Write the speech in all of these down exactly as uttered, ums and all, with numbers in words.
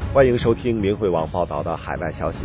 欢迎收听明慧网报道的海外消息。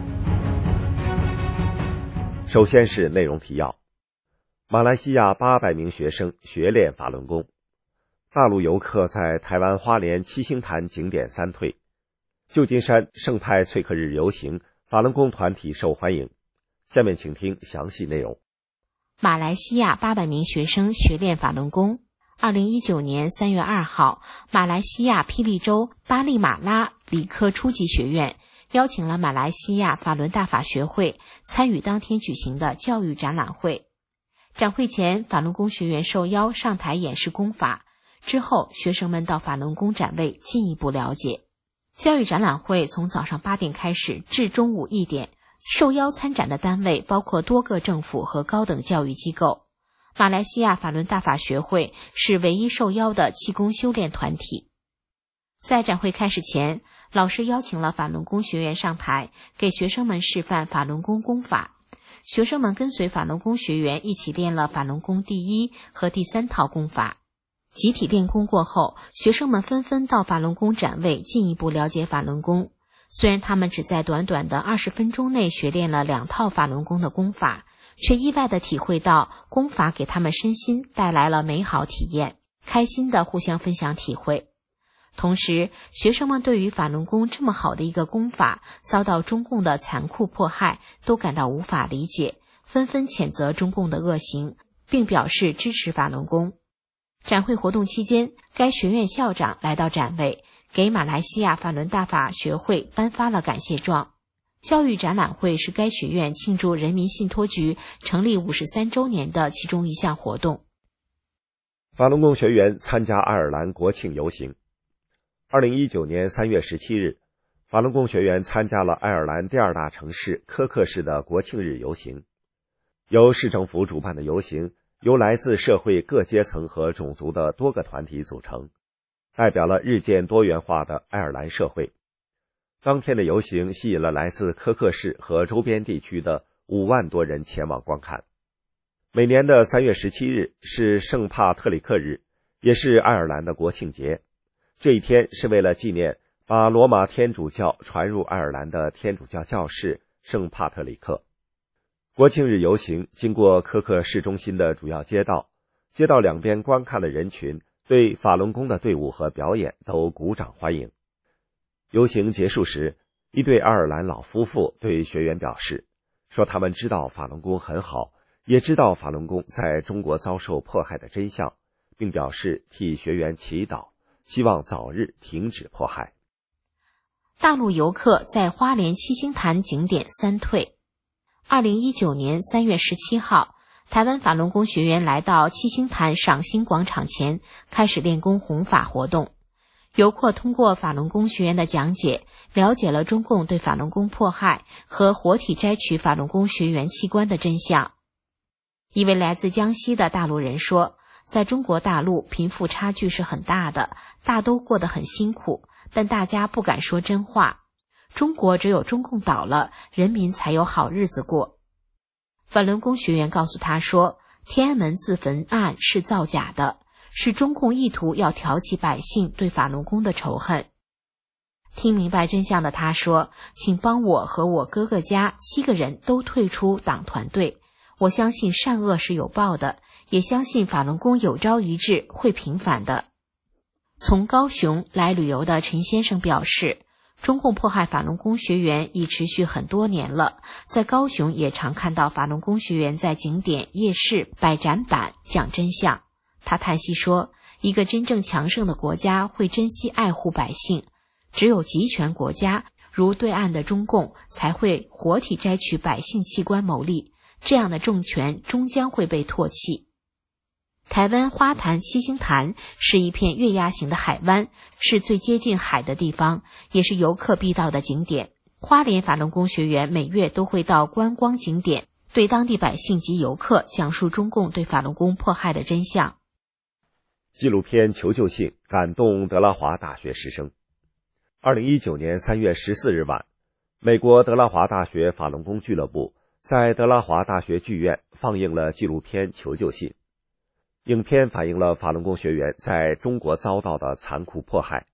首先是内容提要：马来西亚八百名学生学练法轮功；大陆游客在台湾花莲七星潭景点三退；旧金山圣派翠克日游行，法轮功团体受欢迎。下面请听详细内容。 马来西亚八百名学生学练法轮功。二零一九年三月二号，马来西亚霹雳州巴利马拉理科初级学院邀请了马来西亚法轮大法学会参与当天举行的教育展览会。展会前，法轮功学员受邀上台演示功法，之后学生们到法轮功展位进一步了解。教育展览会从早上八点开始至中午一点，受邀参展的单位包括多个政府和高等教育机构。马来西亚法轮大法学会是唯一受邀的气功修炼团体。在展会开始前，老师邀请了法轮功学员上台，给学生们示范法轮功功法。学生们跟随法轮功学员一起练了法轮功第一和第三套功法。集体练功过后，学生们纷纷到法轮功展位进一步了解法轮功。虽然他们只在短短的二十分钟内学练了两套法轮功的功法，却意外地体会到功法给他们身心带来了美好体验，开心地互相分享体会。同时，学生们对于法轮功这么好的一个功法遭到中共的残酷迫害都感到无法理解，纷纷谴责中共的恶行，并表示支持法轮功。展会活动期间，该学院校长来到展位，给马来西亚法轮大法学会颁发了感谢状。教育展览会是该学院庆祝人民信托局成立五十三周年的其中一项活动。 法轮功学员参加爱尔兰国庆游行。二零一九年三月十七日，法轮功学员参加了爱尔兰第二大城市科克市的国庆日游行。由市政府主办的游行，由来自社会各阶层和种族的多个团体组成，代表了日渐多元化的爱尔兰社会。当天的游行吸引了来自科克市和周边地区的五万多人前往观看。每年的三月十七日是圣帕特里克日，也是爱尔兰的国庆节。这一天是为了纪念把罗马天主教传入爱尔兰的天主教教士圣帕特里克。国庆日游行经过科克市中心的主要街道，街道两边观看的人群对法轮功的队伍和表演都鼓掌欢迎。游行结束时，一对爱尔兰老夫妇对学员表示，说他们知道法轮功很好，也知道法轮功在中国遭受迫害的真相，并表示替学员祈祷，希望早日停止迫害。 大陆游客在花莲七星潭景点三退。二零一九年三月十七号，台湾法轮功学员来到七星潭赏心广场前，开始练功弘法活动。游客通过法轮功学员的讲解，了解了中共对法轮功迫害和活体摘取法轮功学员器官的真相。一位来自江西的大陆人说，在中国大陆贫富差距是很大的，大都过得很辛苦，但大家不敢说真话。中国只有中共倒了，人民才有好日子过。法轮功学员告诉他说，天安门自焚案是造假的，是中共意图要挑起百姓对法轮功的仇恨。听明白真相的他说，请帮我和我哥哥家七个人都退出党团队，我相信善恶是有报的，也相信法轮功有朝一日会平反的。从高雄来旅游的陈先生表示，中共迫害法轮功学员已持续很多年了，在高雄也常看到法轮功学员在景点、夜市摆展板讲真相。他叹息说，一个真正强盛的国家会珍惜爱护百姓，只有集权国家如对岸的中共才会活体摘取百姓器官牟利，这样的重权终将会被唾弃。台湾花坛七星潭是一片月牙形的海湾，是最接近海的地方，也是游客必到的景点。花莲法轮功学员每月都会到观光景点，对当地百姓及游客讲述中共对法轮功迫害的真相。 纪录片求救信感动德拉华大学师生。二零一九年三月十四日晚，美国德拉华大学法轮功俱乐部在德拉华大学剧院放映了纪录片求救信。影片反映了法轮功学员在中国遭到的残酷迫害，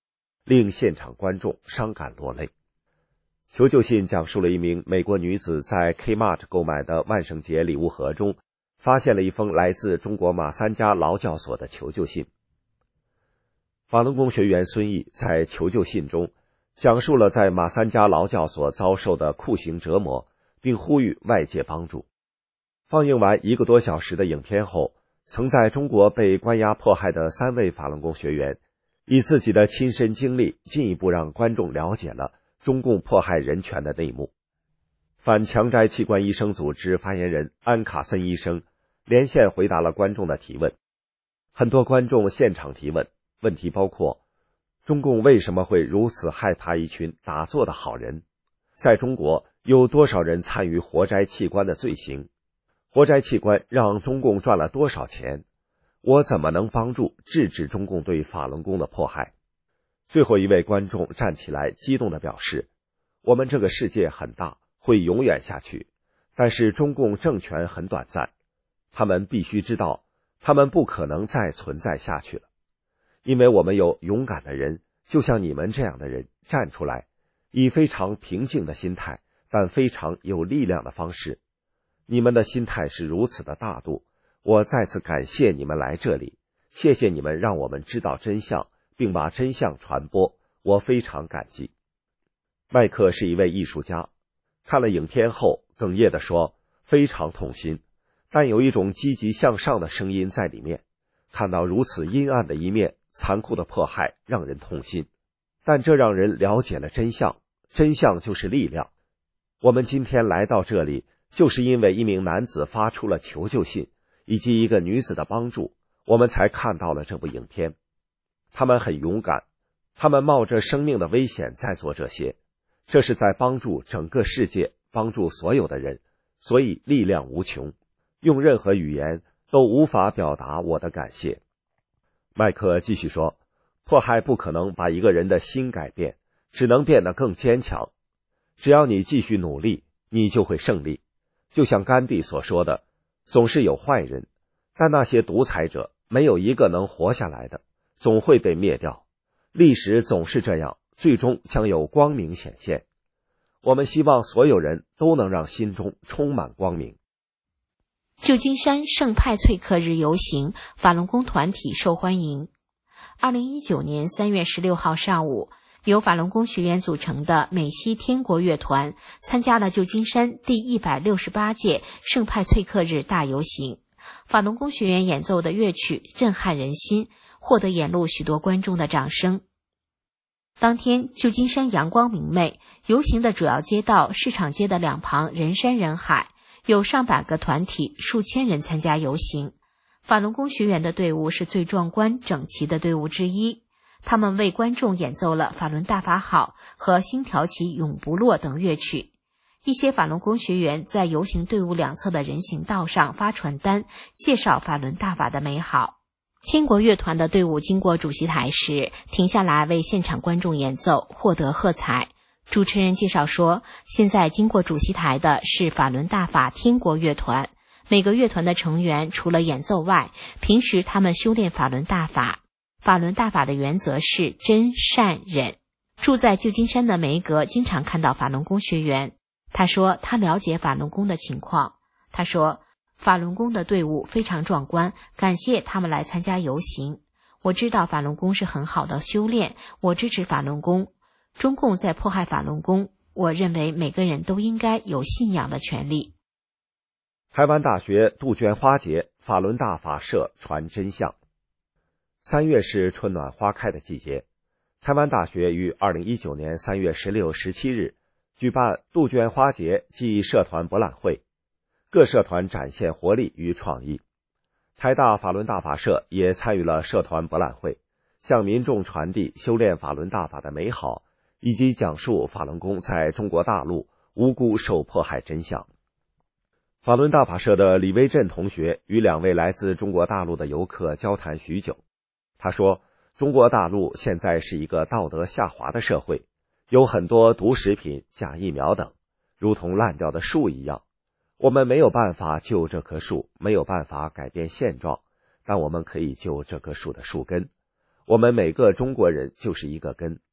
令现场观众伤感落泪。求救信讲述了一名美国女子在 Kmart 购买的万圣节礼物盒中发现了一封来自中国马三家劳教所的求救信。法轮功学员孙毅在求救信中讲述了在马三家劳教所遭受的酷刑折磨，并呼吁外界帮助。放映完一个多小时的影片后，曾在中国被关押迫害的三位法轮功学员以自己的亲身经历进一步让观众了解了中共迫害人权的内幕。反强摘器官医生组织发言人安卡森医生连线回答了观众的提问。很多观众现场提问，问题包括：中共为什么会如此害怕一群打坐的好人？在中国有多少人参与活摘器官的罪行？活摘器官让中共赚了多少钱？我怎么能帮助制止中共对法轮功的迫害？最后一位观众站起来激动地表示，我们这个世界很大，会永远下去，但是中共政权很短暂，他们必须知道，他们不可能再存在下去了。因为我们有勇敢的人，就像你们这样的人站出来，以非常平静的心态，但非常有力量的方式。你们的心态是如此的大度，我再次感谢你们来这里，谢谢你们让我们知道真相，并把真相传播，我非常感激。麦克是一位艺术家，看了影片后哽咽地说，非常痛心，但有一种积极向上的声音在里面，看到如此阴暗的一面，残酷的迫害让人痛心，但这让人了解了真相，真相就是力量。我们今天来到这里，就是因为一名男子发出了求救信，以及一个女子的帮助，我们才看到了这部影片。他们很勇敢，他们冒着生命的危险在做这些，这是在帮助整个世界，帮助所有的人，所以力量无穷，用任何语言都无法表达我的感谢。麦克继续说，迫害不可能把一个人的心改变，只能变得更坚强。只要你继续努力，你就会胜利。就像甘地所说的，总是有坏人，但那些独裁者没有一个能活下来的，总会被灭掉。历史总是这样，最终将有光明显现。我们希望所有人都能让心中充满光明。 旧金山圣派翠克日游行，法轮功团体受欢迎。二零一九年三月十六号上午，由法轮功学员组成的美西天国乐团参加了旧金山第一百六十八届圣派翠克日大游行。法轮功学员演奏的乐曲震撼人心，获得沿路许多观众的掌声。当天，旧金山阳光明媚，游行的主要街道市场街的两旁人山人海，有上百个团体，数千人参加游行。法轮功学员的队伍是最壮观整齐的队伍之一，他们为观众演奏了法轮大法好和星条旗永不落等乐曲。一些法轮功学员在游行队伍两侧的人行道上发传单，介绍法轮大法的美好。天国乐团的队伍经过主席台时，停下来为现场观众演奏，获得喝彩。主持人介绍说，现在经过主席台的是法轮大法天国乐团，每个乐团的成员除了演奏外，平时他们修炼法轮大法。法轮大法的原则是真善忍。住在旧金山的梅格经常看到法轮功学员，他说他了解法轮功的情况。他说，法轮功的队伍非常壮观，感谢他们来参加游行。我知道法轮功是很好的修炼，我支持法轮功。中共在迫害法轮功，我认为每个人都应该有信仰的权利。 台湾大学杜鹃花节，法轮大法社传真相。三月是春暖花开的季节，台湾大学于二零一九年三月十六、十七日举办杜鹃花节暨社团博览会，各社团展现活力与创意。台大法轮大法社也参与了社团博览会，向民众传递修炼法轮大法的美好，以及讲述法轮功在中国大陆无辜受迫害真相。法轮大法社的李威振同学与两位来自中国大陆的游客交谈许久。他说，中国大陆现在是一个道德下滑的社会，有很多毒食品、假疫苗等，如同烂掉的树一样。我们没有办法救这棵树，没有办法改变现状，但我们可以救这棵树的树根。我们每个中国人就是一个根，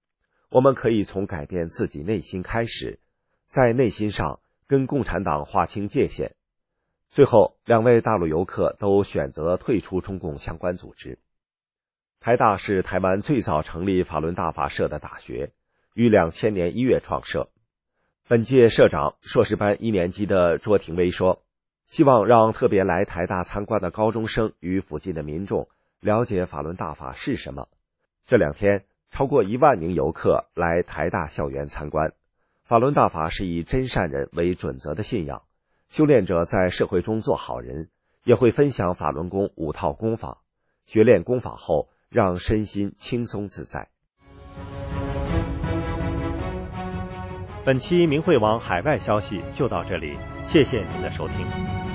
我们可以从改变自己内心开始，在内心上跟共产党划清界限。最后，两位大陆游客都选择退出中共相关组织。台大是台湾最早成立法轮大法社的大学，于两千年一月创设。本届社长硕士班一年级的卓廷威说，希望让特别来台大参观的高中生与附近的民众了解法轮大法是什么。这两天，超过一万名游客来台大校园参观。法轮大法是以真善人为准则的信仰，修炼者在社会中做好人，也会分享法轮功五套功法，学练功法后让身心轻松自在。 本期明慧网海外消息就到这里，谢谢您的收听。